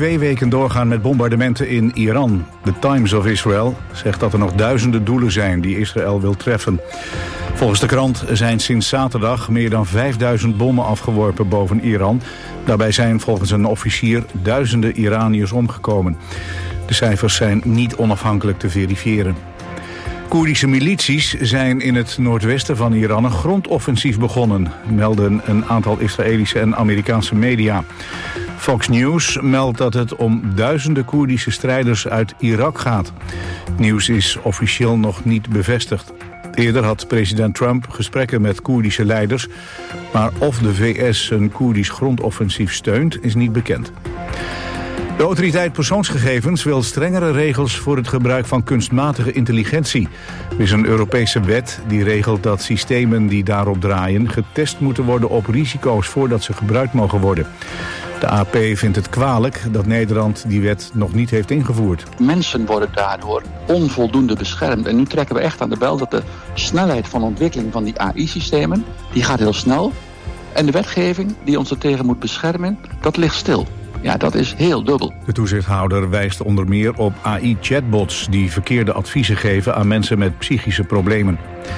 2 weken doorgaan met bombardementen in Iran. The Times of Israel zegt dat er nog duizenden doelen zijn die Israël wil treffen. Volgens de krant zijn sinds zaterdag meer dan 5000 bommen afgeworpen boven Iran. Daarbij zijn volgens een officier duizenden Iraniërs omgekomen. De cijfers zijn niet onafhankelijk te verifiëren. Koerdische milities zijn in het noordwesten van Iran een grondoffensief begonnen, melden een aantal Israëlische en Amerikaanse media. Fox News meldt dat het om duizenden Koerdische strijders uit Irak gaat. Het nieuws is officieel nog niet bevestigd. Eerder had president Trump gesprekken met Koerdische leiders, maar of de VS een Koerdisch grondoffensief steunt is niet bekend. De autoriteit persoonsgegevens wil strengere regels voor het gebruik van kunstmatige intelligentie. Er is een Europese wet die regelt dat systemen die daarop draaien getest moeten worden op risico's voordat ze gebruikt mogen worden. De AP vindt het kwalijk dat Nederland die wet nog niet heeft ingevoerd. Mensen worden daardoor onvoldoende beschermd. En nu trekken we echt aan de bel dat de snelheid van ontwikkeling van die AI-systemen, die gaat heel snel. En de wetgeving die ons ertegen moet beschermen, dat ligt stil. Ja, dat is heel dubbel. De toezichthouder wijst onder meer op AI-chatbots die verkeerde adviezen geven aan mensen met psychische problemen.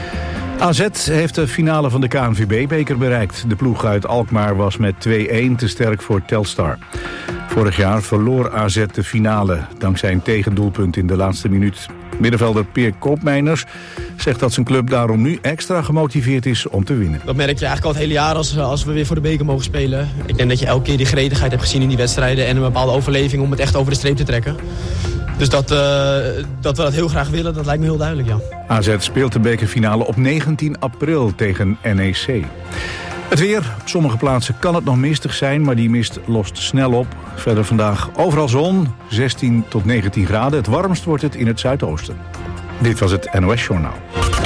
AZ heeft de finale van de KNVB-beker bereikt. De ploeg uit Alkmaar was met 2-1 te sterk voor Telstar. Vorig jaar verloor AZ de finale dankzij een tegendoelpunt in de laatste minuut. Middenvelder Peer Koopmeiners zegt dat zijn club daarom nu extra gemotiveerd is om te winnen. Dat merk je eigenlijk al het hele jaar als we weer voor de beker mogen spelen. Ik denk dat je elke keer die gretigheid hebt gezien in die wedstrijden en een bepaalde overleving om het echt over de streep te trekken. Dus dat we dat heel graag willen, dat lijkt me heel duidelijk, ja. AZ speelt de bekerfinale op 19 april tegen NEC. Het weer. Op sommige plaatsen kan het nog mistig zijn, maar die mist lost snel op. Verder vandaag overal zon, 16 tot 19 graden. Het warmst wordt het in het zuidoosten. Dit was het NOS Journaal.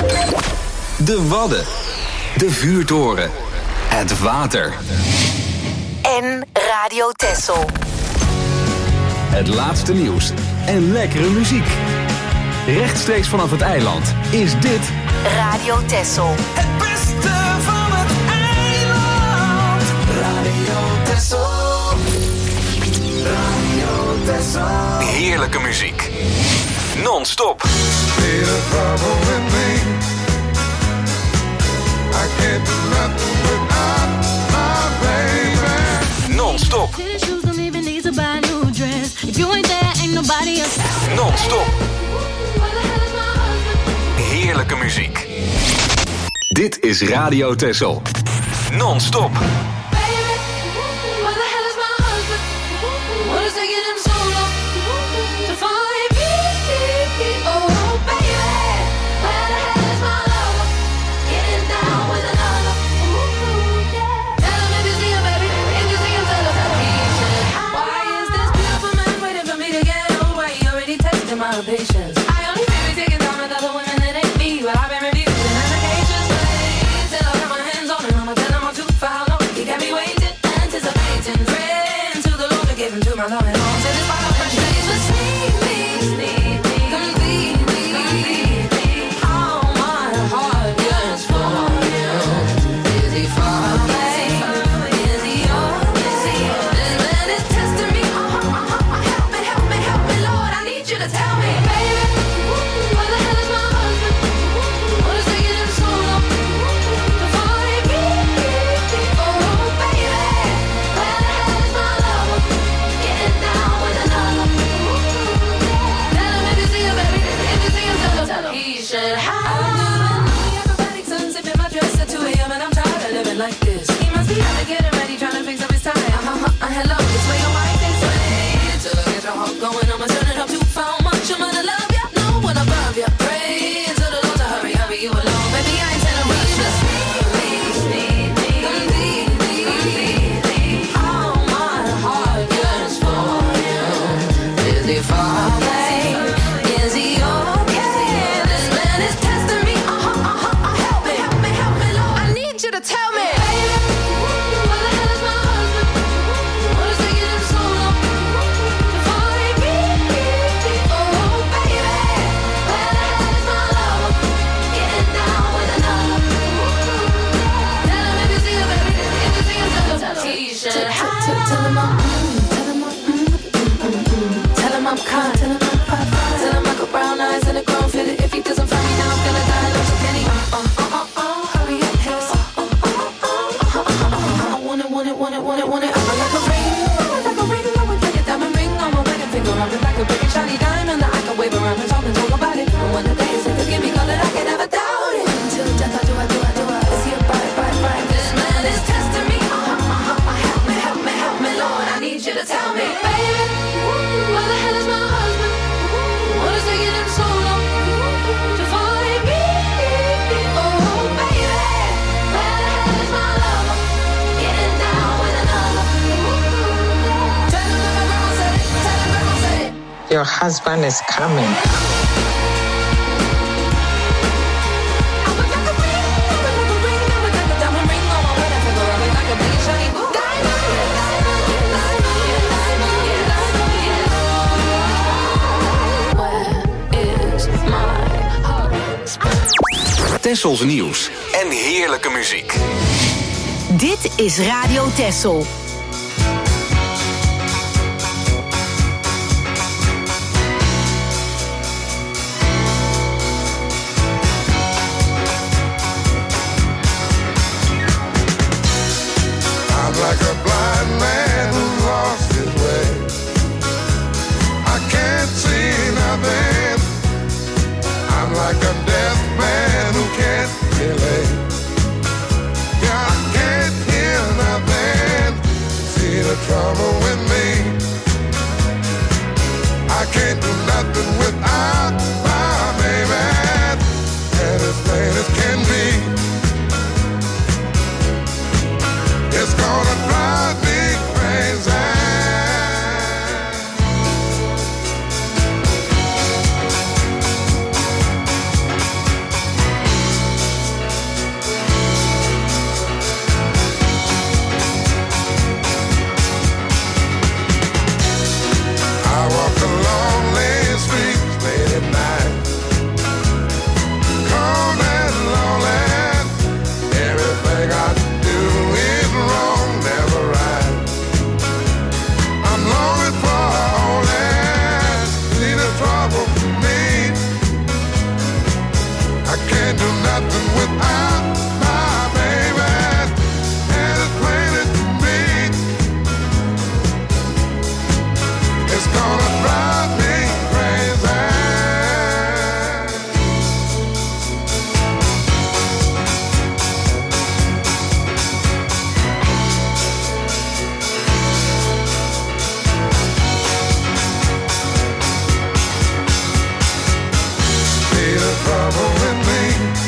De Wadden. De Vuurtoren. Het water. En Radio Texel. Het laatste nieuws en lekkere muziek. Rechtstreeks vanaf het eiland is dit Radio Texel. Het beste van het eiland. Radio Texel. Radio Texel. heerlijke muziek. Non-stop. Non-stop. Non-stop. Heerlijke muziek. Dit is Radio Texel. Non-stop. Patience. I only feel we taking time with other women that ain't me, but I've been refusing applications. Till I got my hands on it, I'ma tell him I'm too for how long. He got me waiting, anticipating, praying to the Lord to give him to my Lord and all. Till this final frustration, sneak me, complete me. How my heart yearns for you. Is he far away? Is he yours? This man is testing me. Help me, Lord, I need you to tell me. Like this, he must be out to get it ready, trying to fix up his tie. Hello, this way your mind thinks way. Till I get your heart going, I'ma turn it up too far. Much I'm gonna love ya, no one above ya. Pray to the Lord to hurry, hurry you along, baby. I ain't telling rush ya. Completely. All my heart yearns for you. Is he far away? Is he okay? This man is testing me. Help me, Lord. I need you to tell me. Tell him I'm kind. Till I'm Michael Brown eyes and a grown fit. If he doesn't find me now, I'm gonna die. Love so Kenny. Hurry up, hips. I want it. I'm like a ring. I would like a diamond ring on my wedding finger. I'm like a big shiny diamond that I can wave around and talk about it. And when the day is if forgive me, call it, I can never doubt it. Until death, I do. Is he a bite? This man is testing me. Help me, Lord. I need you to tell me, baby, where the hell is my husband? What is taking him so long to find me? Oh, baby, where the hell is my lover? Getting down with another. Tell him that my grandma said it. Your husband is coming. Tessels nieuws en heerlijke muziek. Dit is Radio Tessel. I'm like a blind man who lost his way. I can't see nothing. I'm like a deaf man who can't relate. Yeah, I can't hear nothing. See the trouble with me. I can't do nothing without my baby. And as plain as can be, it's gonna drive me crazy. I walk the lonely streets late at night, cold and lonely. Everything I do is wrong, never right. I'm longing for only see the trouble for me. I can't do nothing without my baby, and it's plain as can be. It's gonna drive me crazy. See the trouble with me.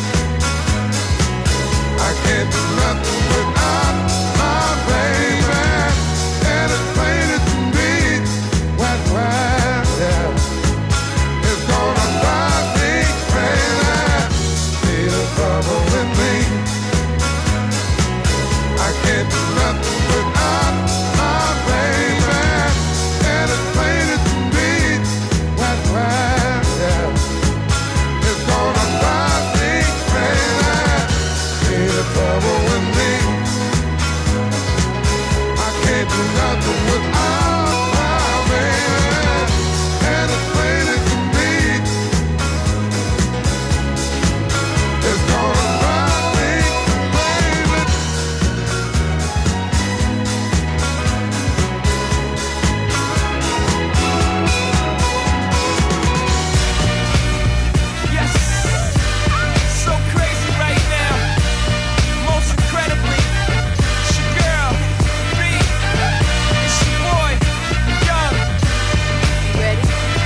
I can't do nothing without my baby, and it's plain as can be. Wet, yeah. It's gonna drive me crazy. See the trouble with me. I can't do nothing without my baby, and it's plain as can be. Wet, yeah. It's gonna drive me crazy. See the trouble with me. I can't do nothing without my baby, and it's plain as can be. It's gonna drive me crazy. Yes, so crazy right now. Most incredibly, it's your girl, B. It's your boy, Young. Ready?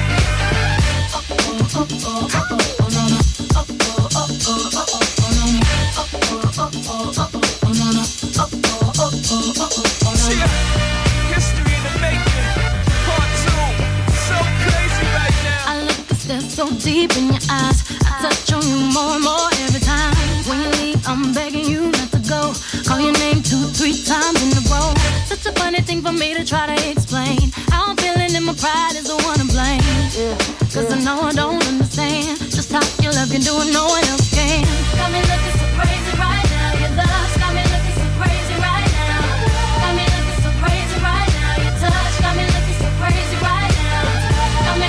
Yeah, history in the making, part 2. So crazy right now. I look a step so deep in your eyes. I touch on you more and more every time. When you leave, I'm begging you not to go. Call your name 2-3 times in a row. Such a funny thing for me to try to explain. How I'm feeling and my pride is the one to blame. Cause I know I don't understand just how your love can do what no one else can. Got me looking so crazy right now. Your love's got me looking so crazy right now. Got me looking so crazy right now. Your touch got me looking so crazy right now. Got me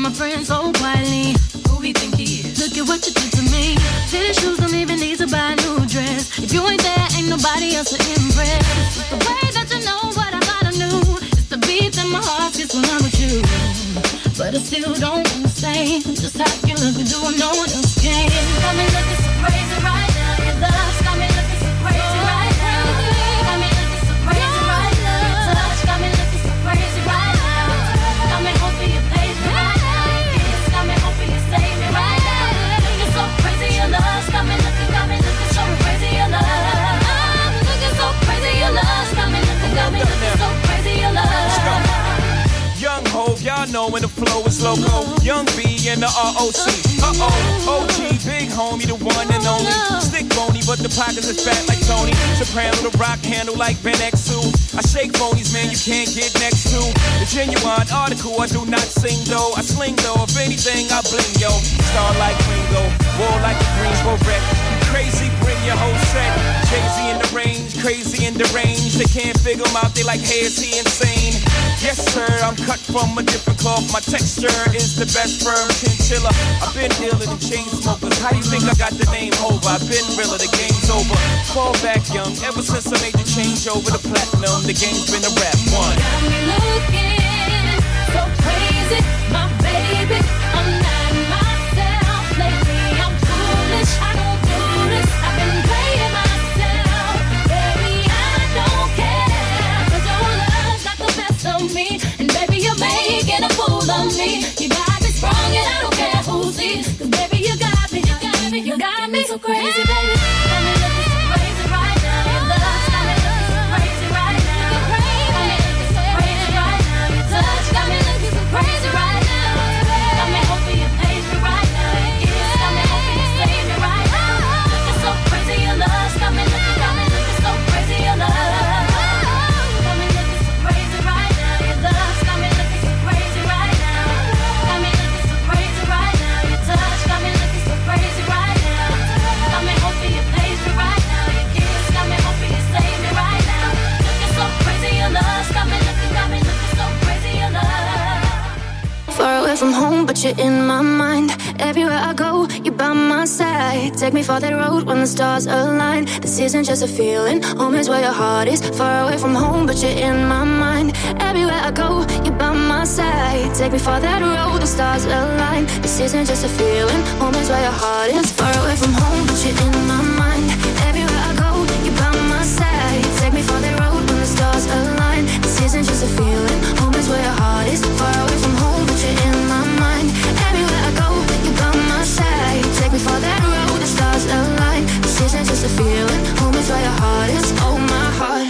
my friends so quietly. Who we think he is? Look at what you did to me. Fitted shoes don't even need to buy a new dress. If you ain't there, ain't nobody else to impress. It's the way that you know what I thought I knew. It's the beat in my heart gets when I'm with you. But I still don't understand just how you look and do no one else can. Got me looking so crazy right now. Your love's got me looking so crazy right now. Got me looking so crazy right now. Your touch got me looking so crazy right now. Got me hoping you page me right now. Your kiss got me hoping you save me right now. Looking so crazy, your love's got me looking so crazy, your love. I'm looking so crazy, your love's got me looking so crazy, your love. Young Hov, y'all know when the flow is loco. Young B and the ROC. OG, big homie, the one and only. Stick bony, but the pockets is fat like Tony. Soprano, the rock handle like Ben X2. I shake phonies, man, you can't get next to. The genuine article, I do not sing though. I sling though, if anything, I bling yo. Star like Ringo, war like a Greensboro wreck. Crazy, bring your whole set. Jay-Z in the range, crazy in the range. They can't figure him out, they like, hey, is he insane? Yes, sir, I'm cut from a different cloth. My texture is the best firm chinchilla. I've been dealing in chain smokers. How you think I got the name over? I've been realer, the game's over. Fall back young, ever since I made the change over to platinum. The game's been a rap one. Got me looking so crazy, my baby. I'm not myself lately. I'm foolish, I don't do this. I've been playing myself, baby. I don't care, 'cause your love's got the best of me, and baby you're making a fool of me. You got me sprung, and I don't care who sees, 'cause baby you got me so crazy, baby. Got me looking so crazy right now. Your love's got me looking so crazy right now. Got me looking so crazy right now. Your touch got me looking so crazy right now. Got me hoping you page me right now. Your kiss got me hoping you save me right now. Looking so crazy, your love's got me looking so crazy, your love. Got me looking so crazy right now. Your love's got me looking so crazy right now. Got me looking so crazy right now. Your touch got me looking so crazy right now. Got me hoping you page me right now. Your kiss got me hoping you save me right now. Looking so crazy, your love's got me looking so crazy, your love. Far away from home, but you're in my mind. Everywhere I go, you're by my side. Take me for that road when the stars align. This isn't just a feeling, home is where your heart is. Far away from home, but you're in my mind. Everywhere I go, you're by my side. Take me for that road, the stars align. This isn't just a feeling, home is where your heart is. Far away from home, but you're in my mind. Everywhere I go, you're by my side. Take me for that road when the stars align. This isn't just a feeling, home is where your heart is. Far away from home, but you're in my mind. Everywhere I go, you're by my side. Take me for that road, the stars align. This isn't just a feeling, home is where your heart is. Oh, my heart.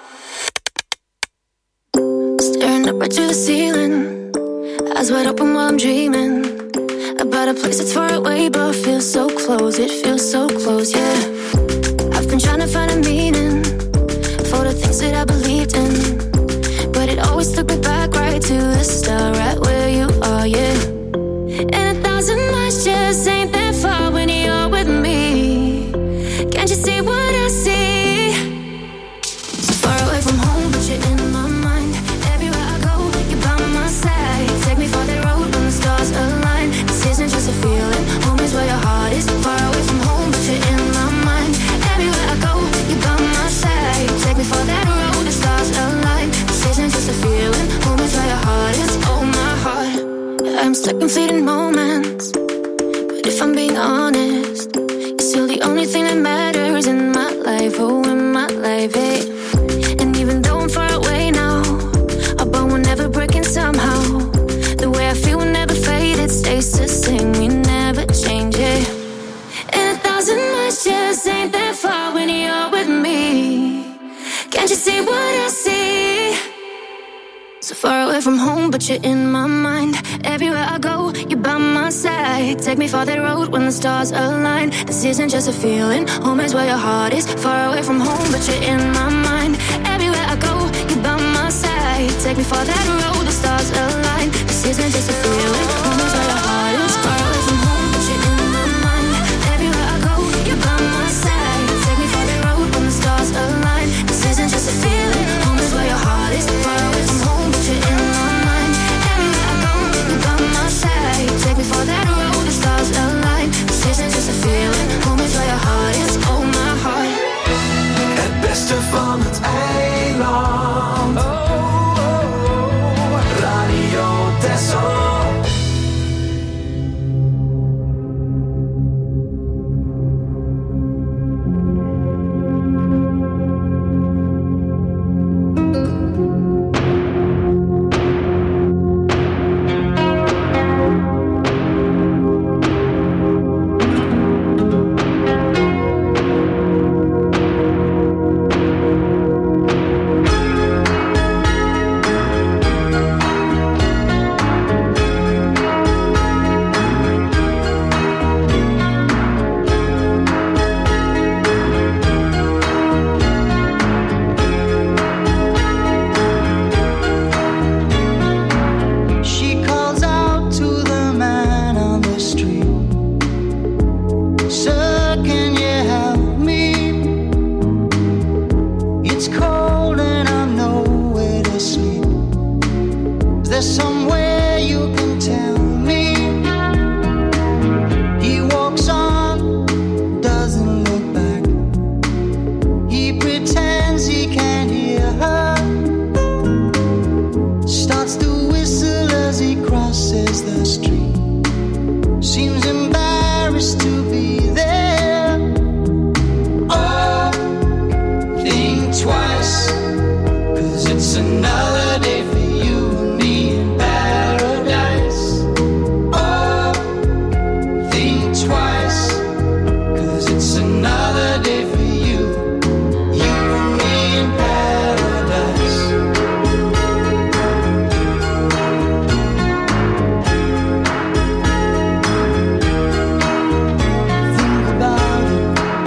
Staring up right to the ceiling, eyes wide open while I'm dreaming about a place that's far away but feels so close. It feels so close, yeah. I've been trying to find a meaning for the things that I believed in, but it always took me back right to the start, right where you are, yeah. And 1,000 miles just ain't that far when you're with me. Can't you see what I see? So far away from home, but you're in my mind. Everywhere I go, you're by my side. Take me for that road when the stars align. This isn't just a feeling, home is where your heart is. Far away from home, but you're in my mind. Everywhere I go, you're by my side. Take me for that road, the stars align. This isn't just a feeling, home is where your heart is. Oh, my heart. I'm stuck in fleeting moments, but if I'm being honest, you're still the only thing that matters in my life. Oh, in my life, hey. And even though I'm far away now, our bond will never break in somehow. The way I feel will never fade, it stays the same, we never change it. And 1,000 miles just ain't that far when you're with me. Can't you see what I see? So far away from home, but you're in my mind. Everywhere I go, you're by my side. Take me for that road when the stars align. This isn't just a feeling, home is where your heart is. Far away from home, but you're in my mind. Everywhere I go, you're by my side. Take me for that road, the stars align. This isn't just a feeling, home is where your heart is. Far away from home, but you're in my mind. Everywhere I go, you're by my side. Take me for that road when the stars align. This isn't just a feeling, home is where your heart is. Far away from home, but you're in my mind. Everywhere I go, you're by my side. there's somewhere you can tell me. He walks on, doesn't look back. He pretends he can't hear her. Starts to whistle as he crosses the street. Seems embarrassed to be there. Oh, think twice, 'cause it's another day for you and me in paradise. Oh, think twice, 'cause it's another day for you and me in paradise. Think about it.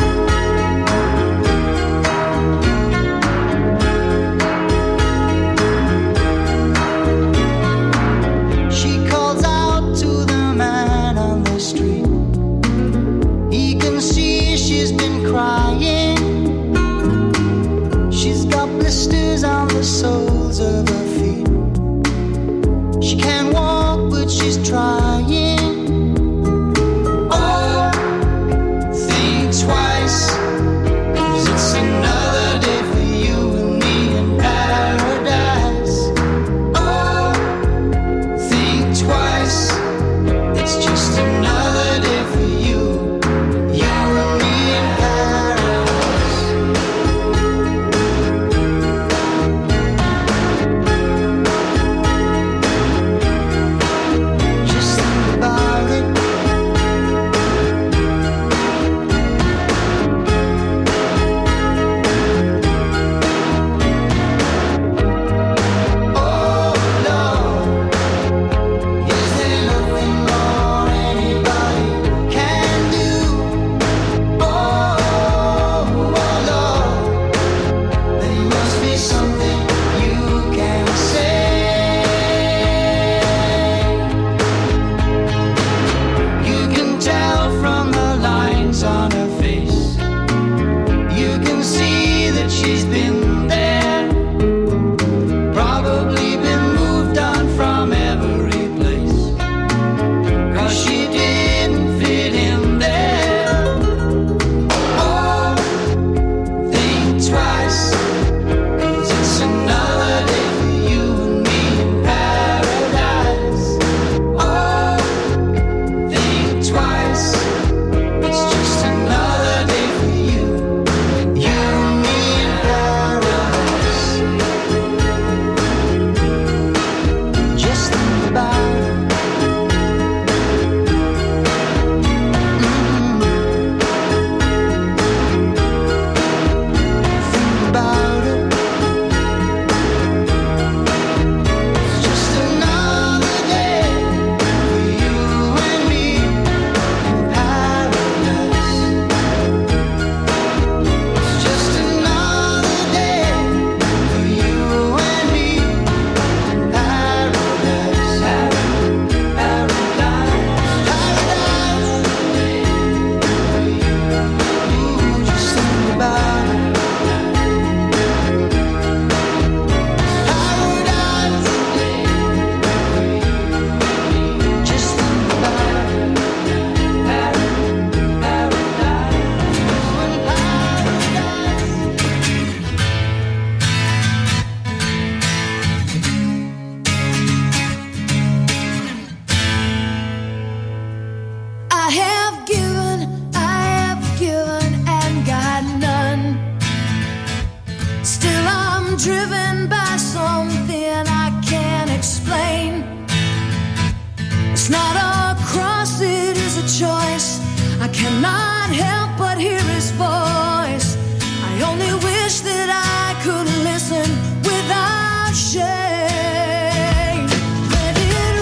She calls out to the man on the street. He can see she's been crying. She's got blisters on the soles of her feet. She can't walk, but she's trying. Oh, think twice, 'cause it's another day for you and me in paradise. Oh, think twice, it's just another day for you and me in paradise. Just think about it. Oh Lord, is there nothing more anybody can do? Oh Lord, there must be something you can say. You can tell from the lines on her face. You can see that she's been there. Probably been moved on from every place, 'cause she didn't fit in there. Oh, think twice, 'cause it's another day for you and me in paradise. Oh, think twice, it's just another day for you and me in paradise. Just think about it. Think about it. It's just another day for you and me in paradise. It's just another day for you and me in paradise. Ooh, just think about it. Paradise. Just think about it. I have given and got none. Still I'm driven by something I can't explain. It's not a cross, it is a choice. I cannot help but hear his voice. I only wish that I could listen without shame. Let it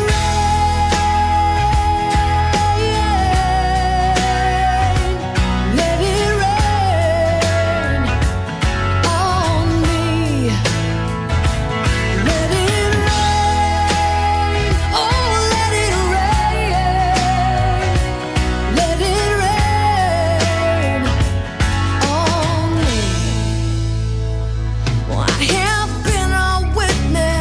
rain. Let it rain on me. Let it rain. Oh, let it rain. Let it rain on me. Well, I have been a witness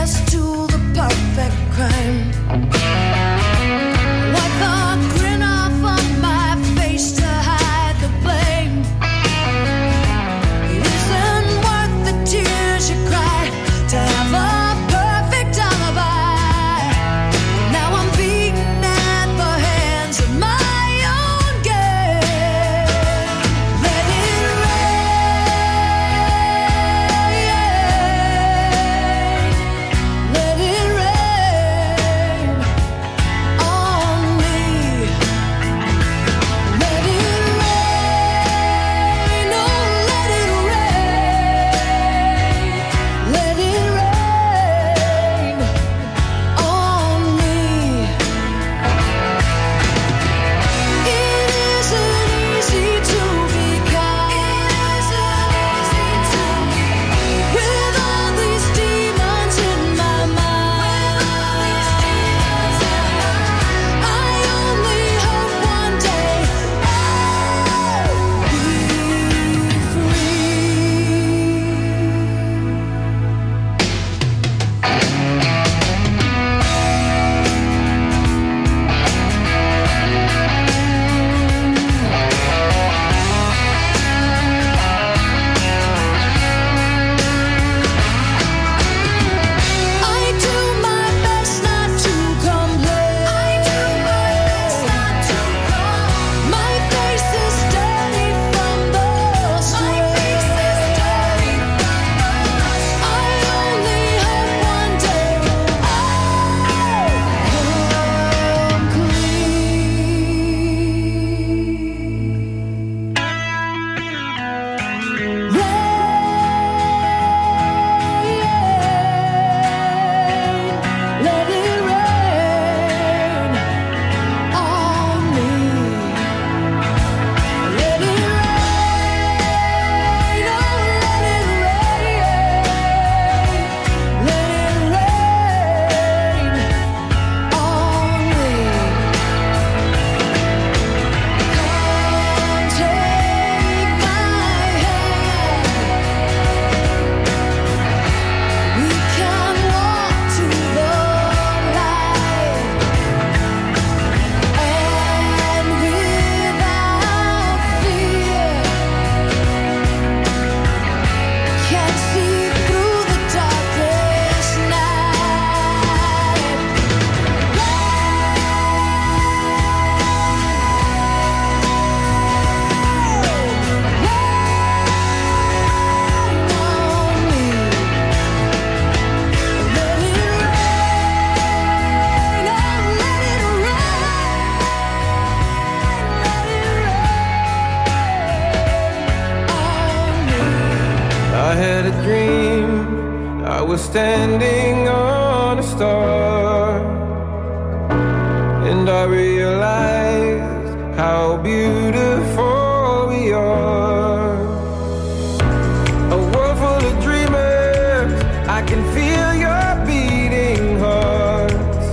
was standing on a star, and I realized how beautiful we are. A world full of dreamers, I can feel your beating hearts.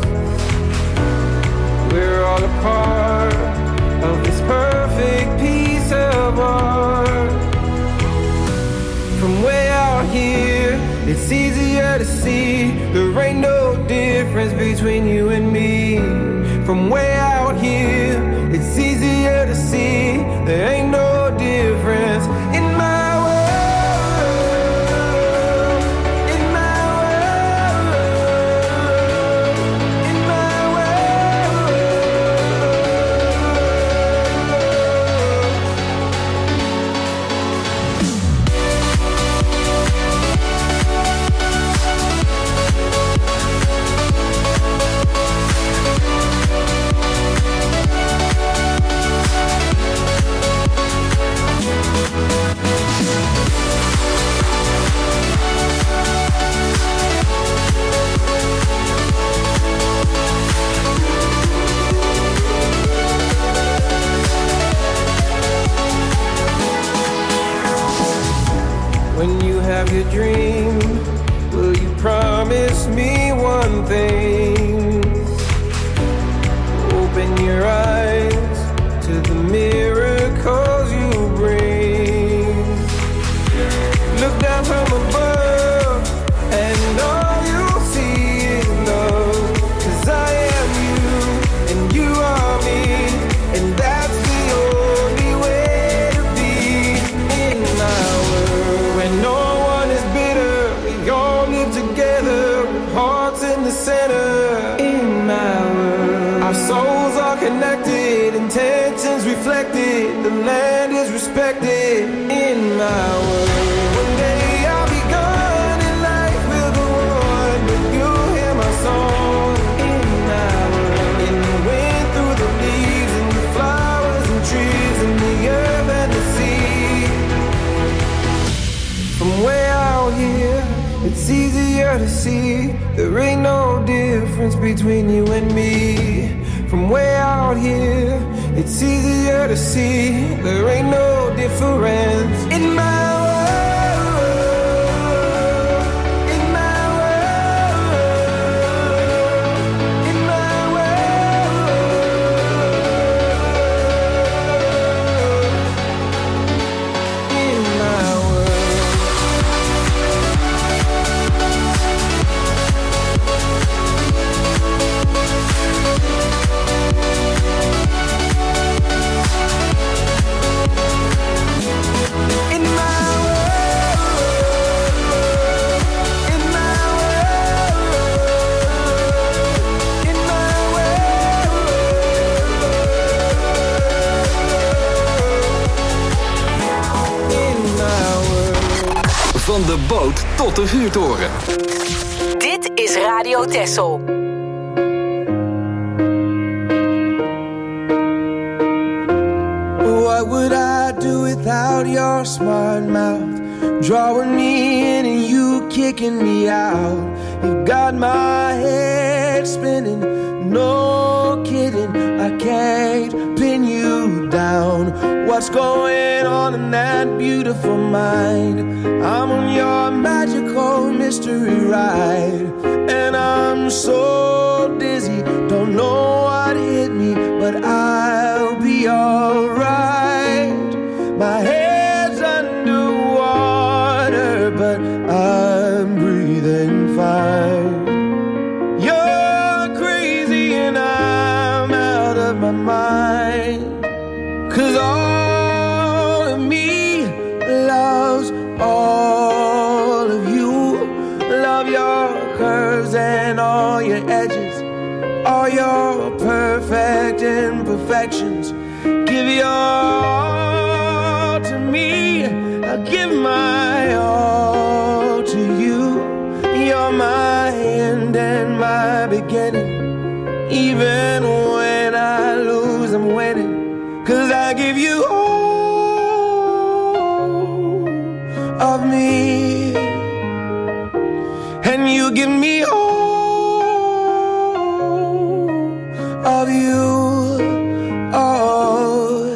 We're all a part of this perfect piece of art. From way out here, it's easier to see there ain't no difference between you and me. From way out here, it's easier to see there ain't no difference in my world, in my world, in my world. When you have your dream, will you promise me one thing? Open your eyes to the miracles you bring. Look down from above, and all you'll see is love. 'Cause I am you, and you are me, and that's the only way to be in my world. When no one is bitter, we all live together with hearts in the center. In my world, our souls are connected, intentions reflected, the land is respected. In my world, one day I'll be gone and life will go on, but you'll hear my song. In my world, in the wind, through the leaves, and the flowers and trees, and the earth and the sea. From way out here, it's easier to see there ain't no difference between you and me. From way out here, it's easier to see there ain't no difference in my world, in my world, in my world, in my world. In my world, in my world, in my world, in my world. Van de boot tot de vuurtoren. Dit is Radio Texel. What would I do without your smart mouth? Drawing me in and you kicking me out. You got my head spinning, no kidding. I can't pin you down. What's going on in that beautiful mind? I'm on your magical mystery ride, and I'm so dizzy, don't know what hit me, but I'll be alright. My head's underwater, but I'm breathing fine. You're crazy and I'm out of my mind. 'Cause all of me loves all of you. Love your curves and all your edges, all your perfect imperfections. Give your all to me, I'll give my all to you. You're my end and my beginning. Even when I lose, I'm winning. 'Cause I give you all of me. and you give me all of you. Oh,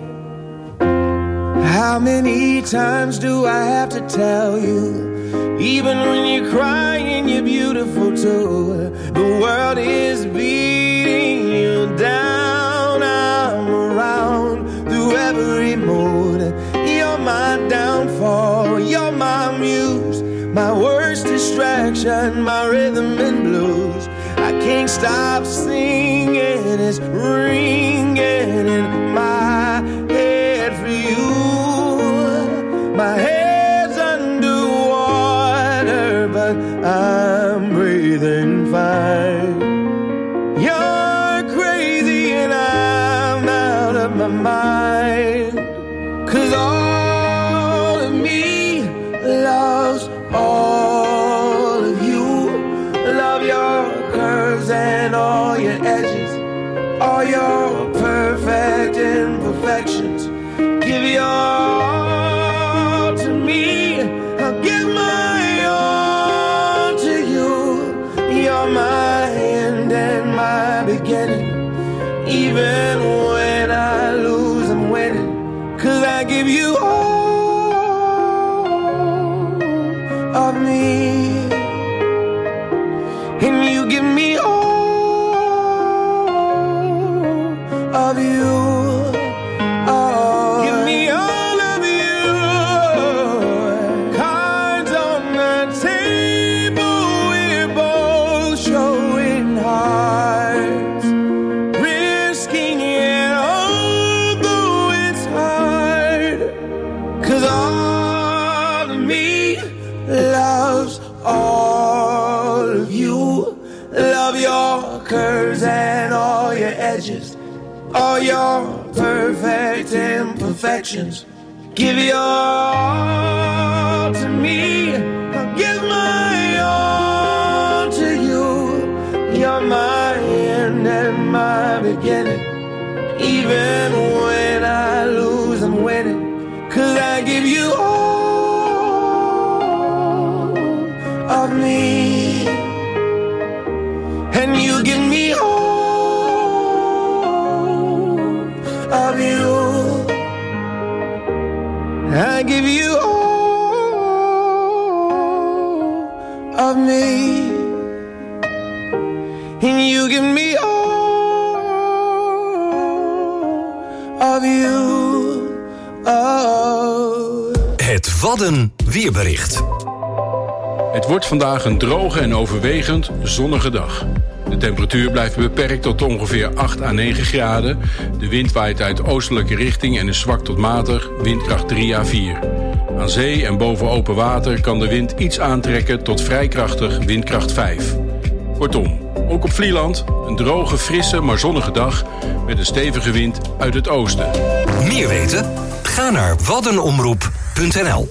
how many times do I have to tell you? Even when you're crying, you're beautiful too. The world is beating you down. I'm around through every mood. You're my downfall, you're my muse, my worst distraction, my rhythm and blues. I can't stop singing, it's ringing in my head for you. My head's underwater, but I'm breathing fine. You're crazy and I'm out of my mind. 'Cause all of me loves all of you. Love your curves and all your edges, all your perfect imperfections. Give your all to me, I'll give my all to you. You're my end and my beginning. Even when I lose, I'm winning. 'Cause I give you all of me, and you give me all of you. Oh, give me all of you. Cards on the table, we're both showing hearts, risking it although it's hard. 'Cause all of me loves all of you. Love your curves and all your edges, all your perfect imperfections. Give your all to me, I'll give my all to you. You're my end and my beginning. Even when I lose, I'm winning. 'Cause I give you all of me, and you give me all of you. I give you all of me, and you give me all of you. Oh. Het Wadden weerbericht. Het wordt vandaag een droge en overwegend zonnige dag. De temperatuur blijft beperkt tot ongeveer 8 à 9 graden. De wind waait uit oostelijke richting en is zwak tot matig, windkracht 3 à 4. Aan zee en boven open water kan de wind iets aantrekken tot vrij krachtig, windkracht 5. Kortom, ook op Vlieland een droge, frisse, maar zonnige dag met een stevige wind uit het oosten. Meer weten? Ga naar waddenomroep.nl.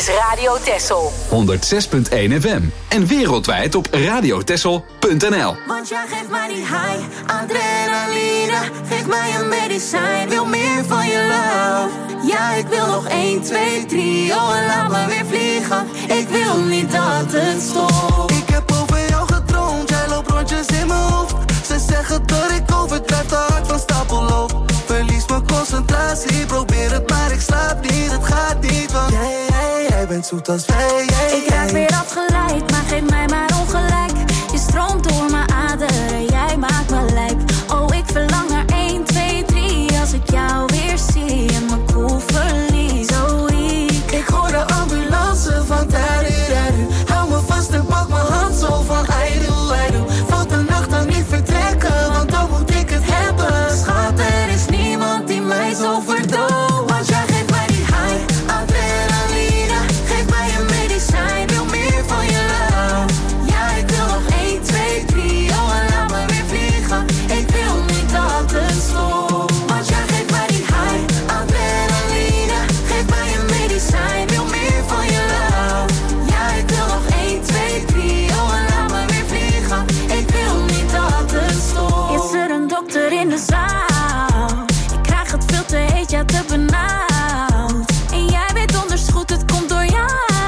is Radio Texel. 106.1 FM. En wereldwijd op radiotexel.nl. Want jij geeft mij die high, adrenaline. Geef mij een medicijn, wil meer van je love. Ja, ik wil nog 1, 2, 3, oh en laat me weer vliegen. Ik wil niet dat het stopt. Ik heb over jou gedroomd, jij loopt rondjes in mijn hoofd. Ze zeggen dat ik overdrijf, te hard van stapel loop. Verlies mijn concentratie, probeer het maar ik slaap niet. Het gaat niet, want jij bent zoet als wij. Ik raak weer afgeleid, maar geef mij maar ongelijk. Je stroomt door mijn aderen, jij maakt me lijp. Oh, ik verlang naar 1, 2, 3. Als ik jou weer zie en mijn koel verlies. Oh, ik hoor de ambulance van Tariru. Hou me vast en pak mijn hand zo van Aidu. Valt de nacht dan niet vertrekken, want dan moet ik het hebben. Schat, er is niemand die mij zo verdooft. Want jij geeft mij die high, adrenaline. Geef mij een medicijn, wil meer van je love. Ja, ik wil nog 1, 2, 3, oh en laat me weer vliegen. Ik wil niet dat het stopt. Want jij geeft mij die high, adrenaline. Geef mij een medicijn, wil meer van je love. Ja, ik wil nog 1, 2, 3, oh en laat me weer vliegen. Ik wil niet dat het stopt. is er een dokter in de zaal? Ik krijg het veel te heet, ja te benauwd. En jij weet donders goed, het komt door jou.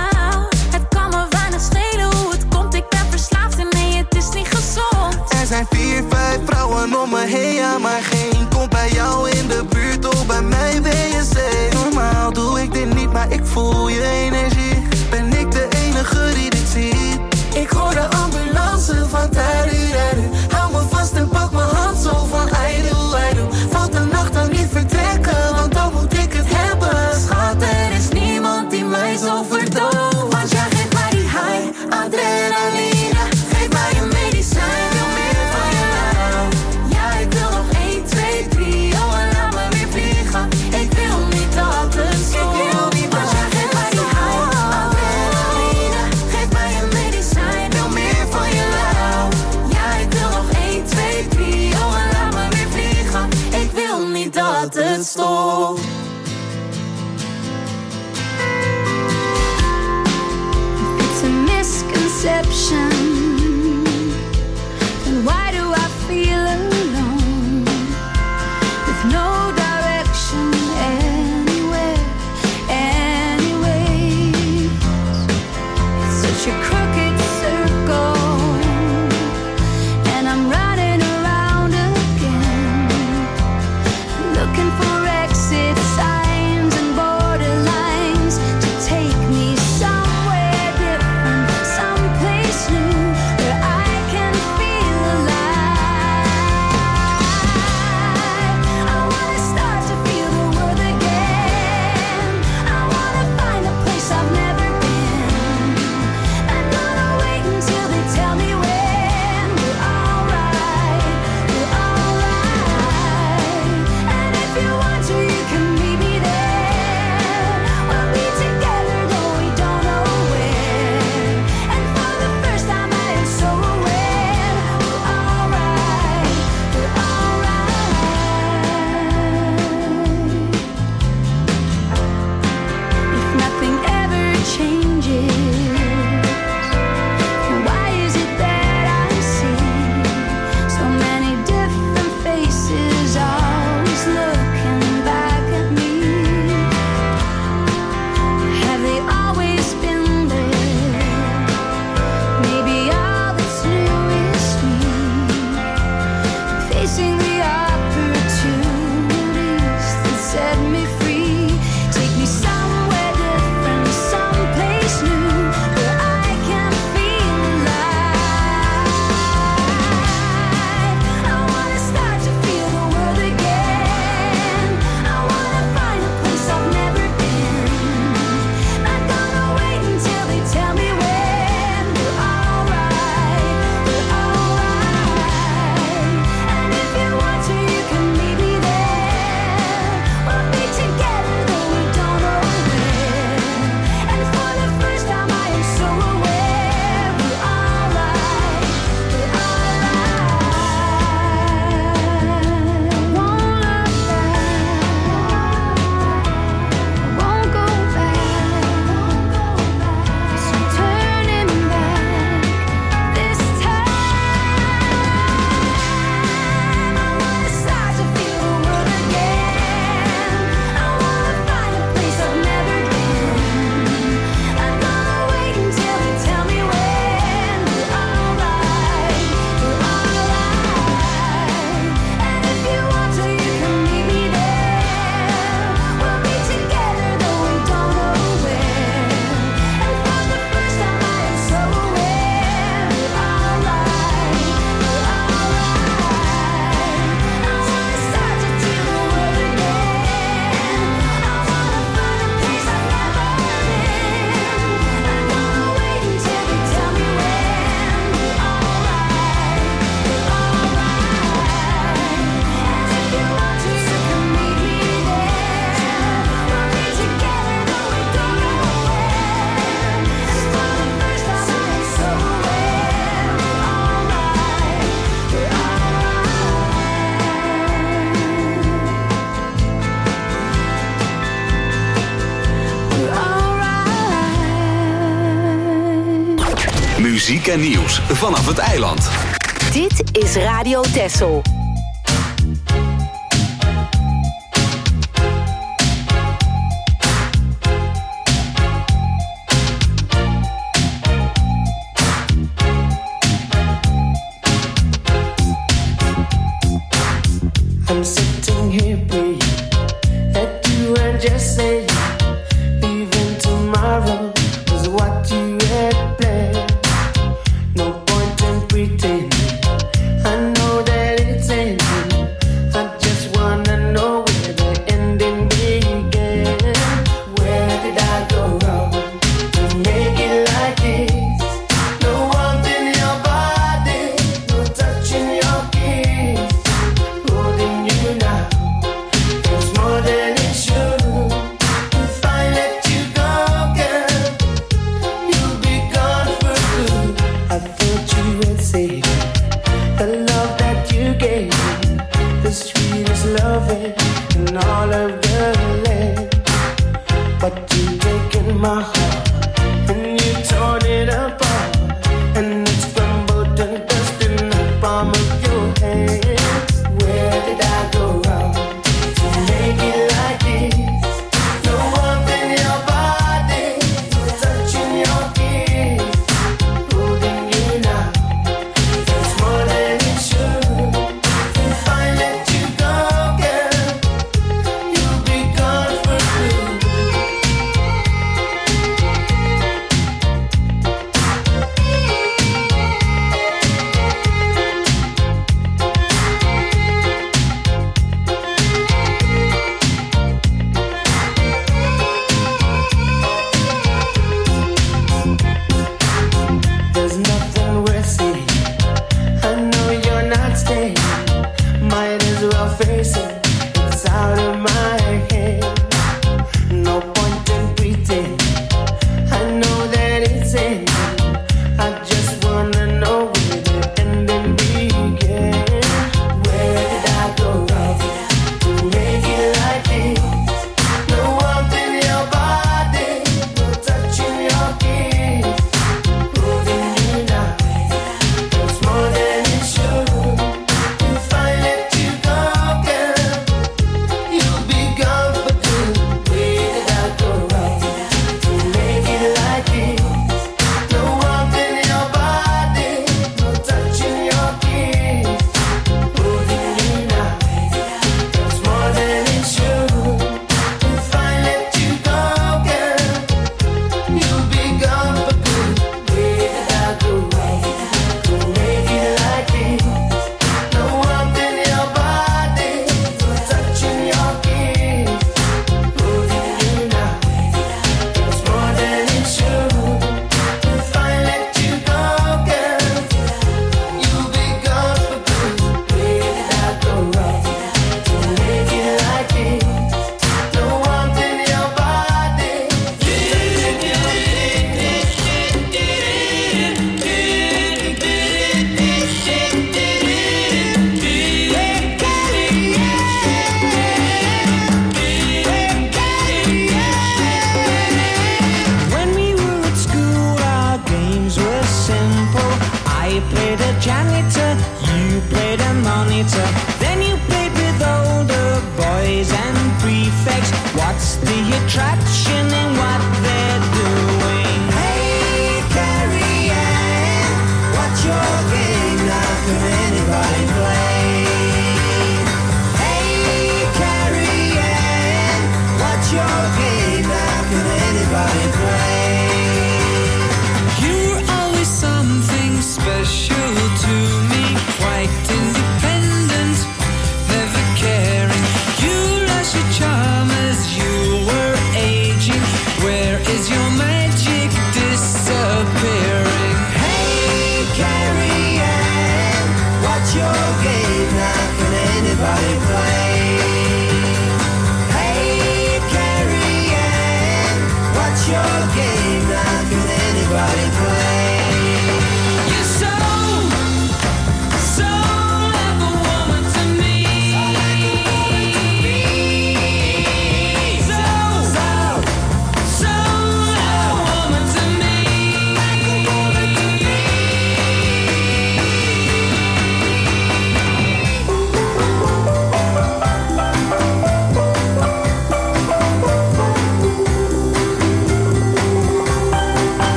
Het kan me weinig schelen hoe het komt, ik ben verslaafd en nee, het is niet gezond. Er zijn 4, 5 vrouwen om me heen, ja, maar geen komt bij jou in de buurt. Oh, bij mij ben je safe. Normaal doe ik dit niet, maar ik voel je energie. Ben ik de enige die dit ziet? Ik hoor de ambulance van Tariru. Hou me vast en pak mijn hand zo van Aidu. Valt de nacht dan niet vertrekken, want dan moet ik het hebben. Schat, er is niemand die mij zo verdooft. Want jij geeft mij die high, adrenaline. Geef mij een medicijn, wil meer van je love. Ja, ik wil nog 1, 2, 3, oh en laat me weer vliegen. Ik wil niet dat het stopt. Want jij geeft mij die high, adrenaline. Geef mij een medicijn, wil meer van je love. Ja, ik wil nog 1, 2, 3, oh en laat me weer vliegen. Ik wil niet dat het stopt. It's a misconception. Then why do I feel alone? With no direction anywhere, anyways. It's such a crooked circle, and I'm running around again, looking for exit signs and borderlines to take me somewhere different, someplace new where I can feel alive. muziek en nieuws vanaf het eiland. Dit is Radio Texel. I'm sitting here praying that you and just say even tomorrow was what you had planned. No point in pretending. I know that it's ending. I just wanna know where the ending began. Where did I go wrong to make it like this? No warmth in your body, no touch in your kiss. Holding you now, it's more than it should. If I let you go, girl, you'll be gone for good. I thought you had said the love that you gave me, the sweetest loving in all of the land. But you've taken my heart and you torn it apart, and it's crumbled and dust in the palm of your hand. Where did I go wrong to make it like this? No warmth in your body, no touch in your kiss. Holding you now, it's more than it should. If I let you go, girl, you'll be gone for good. There's nothing worth saying. I know you're not staying. Might as well face it. It's out of my hand. No point in pretending. I know that it's ending. I just wanna know where the ending began. Where did I go wrong to make it like this? No warmth in your body, no touch in your kiss. Holding you now, it's more than it should. If I let you go, girl, you'll be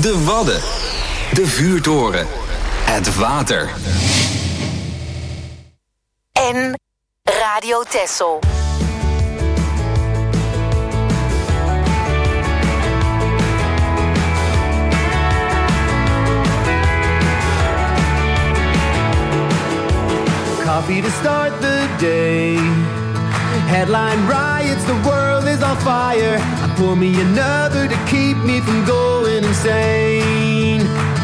De Wadden. De vuurtoren. Het water. En Radio Texel. Coffee to start the day. Headline riots, the world is on fire. I pour me another to keep me from going insane.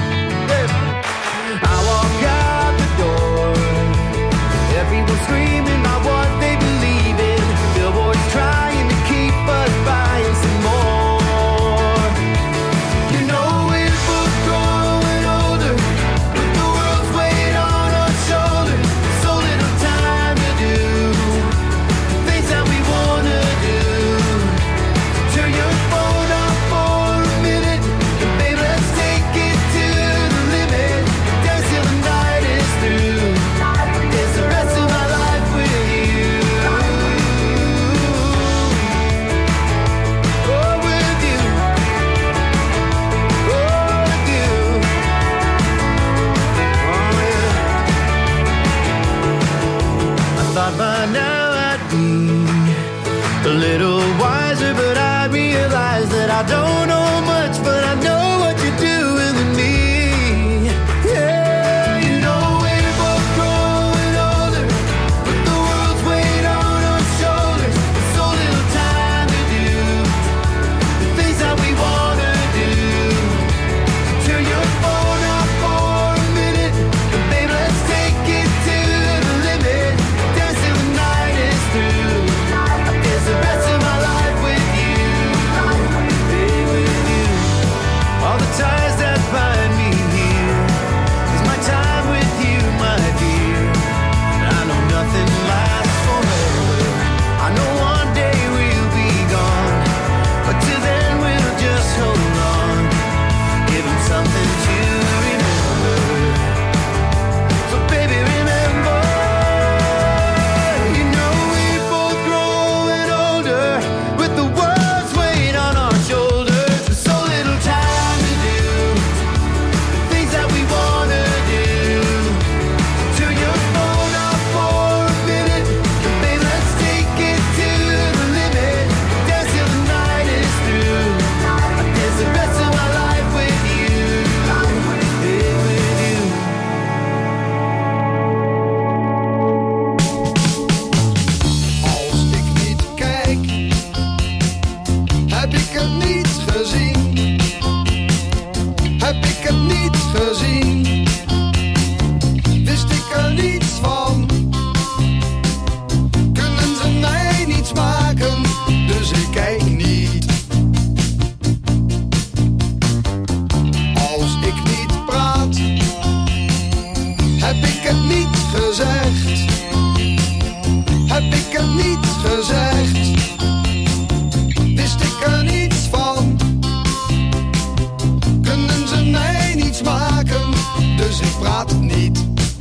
I walk out the door. Everyone screaming about what they believe in. Billboards trying to keep us buying some more. You know we're both growing older, with the world's weight on our shoulders. So little time to do things that we wanna do. Turn your phone off for a minute, and babe, let's take it to the limit. Dance till the night is through. It's the rest of my life with you. Oh, with you. Oh, with you. Oh, yeah. I thought by now I'd be a little wiser, but I realize that I don't know much, but I know what you're doing to me. Yeah, you know we're both growing older, with the world's weight on our shoulders. So little time to do the things that we wanna do. Turn your phone off for a minute, and babe, let's take it to the limit. Dance till the night is through. It's the rest of my life with you. Hey, with you. All the ties that bind me here is my time with you, my dear. I know nothing lasts forever. I know one day we'll be gone, but till then we'll just hold on. Give 'em something to remember. So baby, remember, you know we're both growing older, with the world's weight on our shoulders. There's so little time to do the things that we wanna do. Turn your phone off for a minute, and babe, let's take it to the limit. Dance till the night is through. There's the rest of my life with you. Hey, with you. Als ik niet kijk, heb ik het niet gezien. Heb ik het niet gezien. Wist ik er niets van. Kunnen ze mij niets maken, dus ik kijk niet. Als ik niet praat, heb ik het niet gezegd. Heb ik het niet gezegd, wist ik er niets van. Kunnen ze mij niets maken, dus ik praat niet.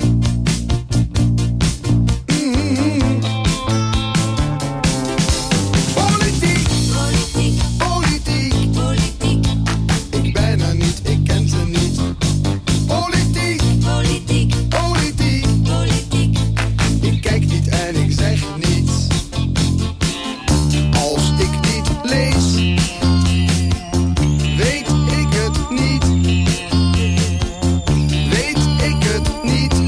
Politiek, politiek, politiek. Ik ben er niet, ik ken ze niet. Politiek, politiek, politiek, politiek. Ik kijk niet en ik zeg niets. Als ik niet lees, weet ik het niet. Weet ik het niet.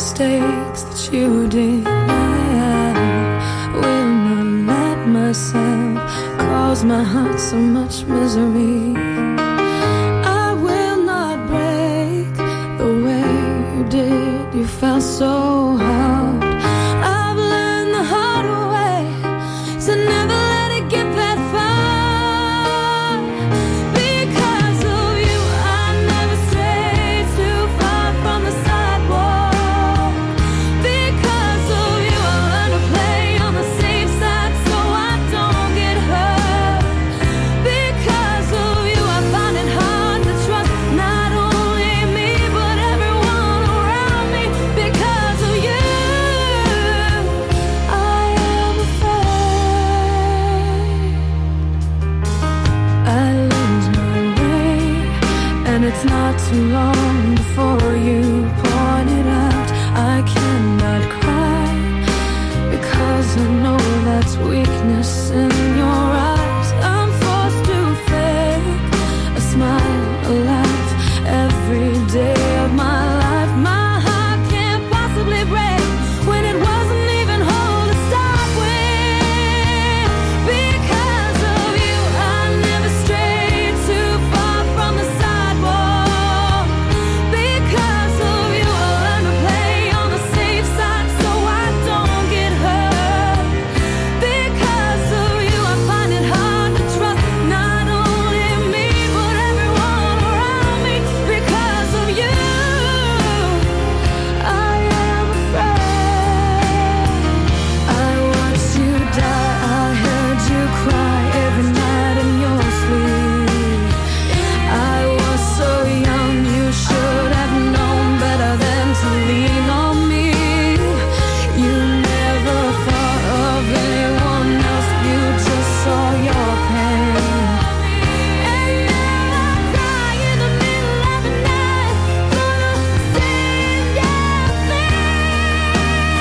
mistakes that you did. I will not let myself cause my heart so much misery. I will not break the way you did. You felt so hard. I've learned the hard way to never let it get that far. Because of you, I never strayed too far from the sidewalk. Because of you, I learned to play on the safe side so I don't get hurt. Because of you, I find it hard to trust not only me but everyone around me. Because of you, I am afraid I lose my way, and it's not too long before you point it out. I cannot cry because I know that's weakness in your eyes. I'm forced to fake a smile, a laugh every day of my life. My heart can't possibly break when it wasn't even whole to start with. Because of you, I never strayed too far from the sidewalk. Because of you, I learned to play on the safe side so I don't get hurt. Because of you, I find it hard to trust not only me but everyone around me. Because of you, I am afraid. I watched you die, I heard you cry every night in your sleep. I was so young, you should have known better than to lean on me. You never thought of anyone else, you just saw your pain. And now I cry in the middle of the night for the same damn thing.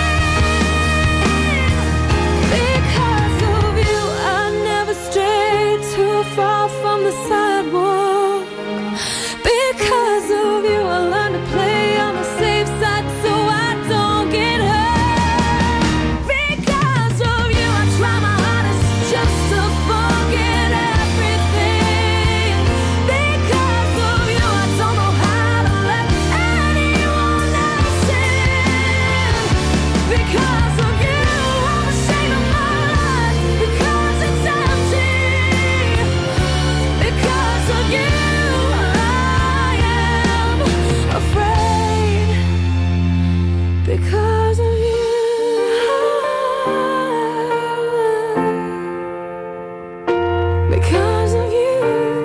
Because of you, I never strayed too far from the sidewalk. Because of you, I learned to play on the safe side so I don't get hurt. Because of you, I try my hardest just to forget everything. Because of you, I don't know how to let anyone else in. Because of you, I'm ashamed of my life because it's empty. Because of you, I am afraid. Because of you, because of you.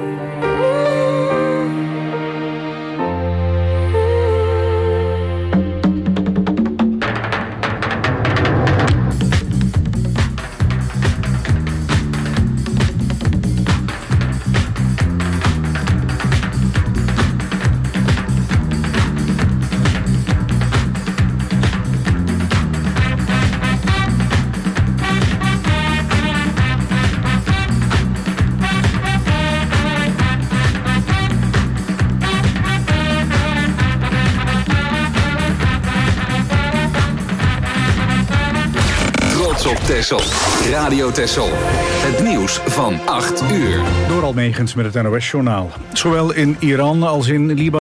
Trots op Texel. Radio Texel. Het nieuws van 8 uur. Door Almegens met het NOS-journaal. Zowel in Iran als in Libanon